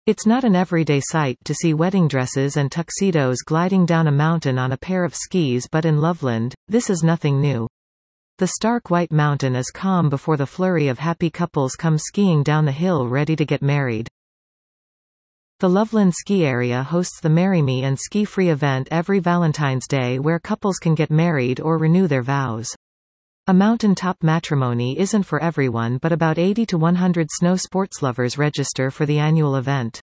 It's not an everyday sight to see wedding dresses and tuxedos gliding down a mountain on a pair of skis, but in Loveland, this is nothing new. The stark white mountain is calm before the flurry of happy couples come skiing down the hill ready to get married. The Loveland ski area hosts the Marry Me and Ski Free event every Valentine's Day, where couples can get married or renew their vows. A mountaintop matrimony isn't for everyone, but about 80 to 100 snow sports lovers register for the annual event.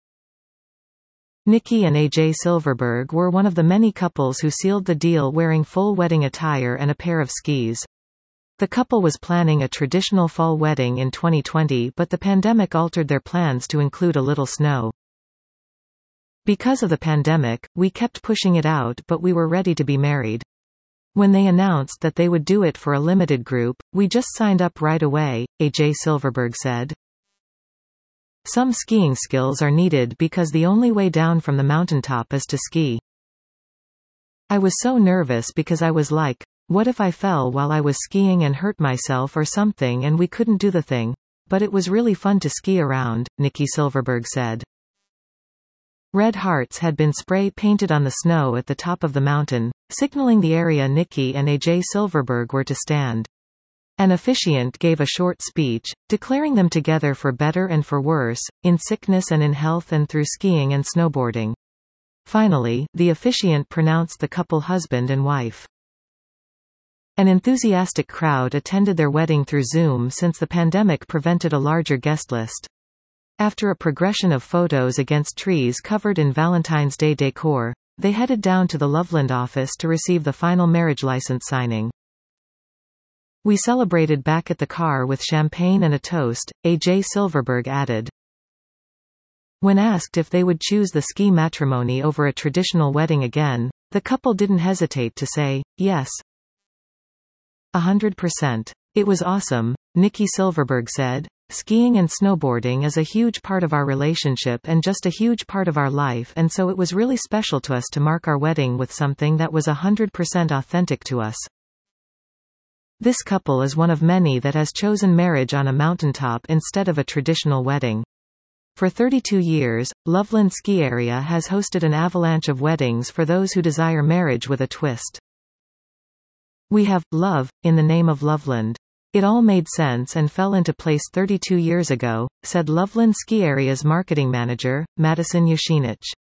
Nikki and AJ Silverberg were one of the many couples who sealed the deal wearing full wedding attire and a pair of skis. The couple was planning a traditional fall wedding in 2020, but the pandemic altered their plans to include a little snow. Because of the pandemic, we kept pushing it out, but we were ready to be married. When they announced that they would do it for a limited group, we just signed up right away, AJ Silverberg said. Some skiing skills are needed because the only way down from the mountaintop is to ski. I was so nervous because I was like, what if I fell while I was skiing and hurt myself or something and we couldn't do the thing? But it was really fun to ski around, Nikki Silverberg said. Red hearts had been spray painted on the snow at the top of the mountain, signaling the area Nikki and AJ Silverberg were to stand. An officiant gave a short speech, declaring them together for better and for worse, in sickness and in health, and through skiing and snowboarding. Finally, the officiant pronounced the couple husband and wife. An enthusiastic crowd attended their wedding through Zoom since the pandemic prevented a larger guest list. After a progression of photos against trees covered in Valentine's Day decor, they headed down to the Loveland office to receive the final marriage license signing. We celebrated back at the car with champagne and a toast, AJ Silverberg added. When asked if they would choose the ski matrimony over a traditional wedding again, the couple didn't hesitate to say, yes. 100%. It was awesome, Nikki Silverberg said. Skiing and snowboarding is a huge part of our relationship and just a huge part of our life, and so it was really special to us to mark our wedding with something that was 100% authentic to us. This couple is one of many that has chosen marriage on a mountaintop instead of a traditional wedding. For 32 years, Loveland Ski Area has hosted an avalanche of weddings for those who desire marriage with a twist. We have love in the name of Loveland. It all made sense and fell into place 32 years ago, said Loveland Ski Area's marketing manager, Madison Yushinich.